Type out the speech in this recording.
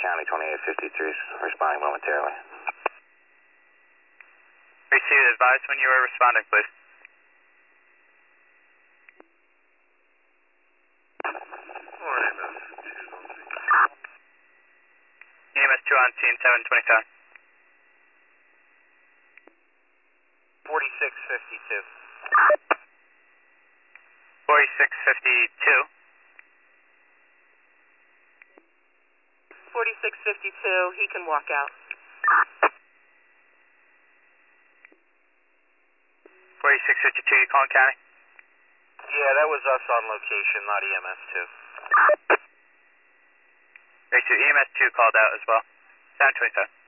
County 2853 responding momentarily. Received, advise when you are responding, please. EMS 2 on scene, 725. 4652. 4652. 4652, he can walk out. 4652, you calling County? Yeah, that was us on location, not EMS 2. Received, EMS 2 called out as well. 725.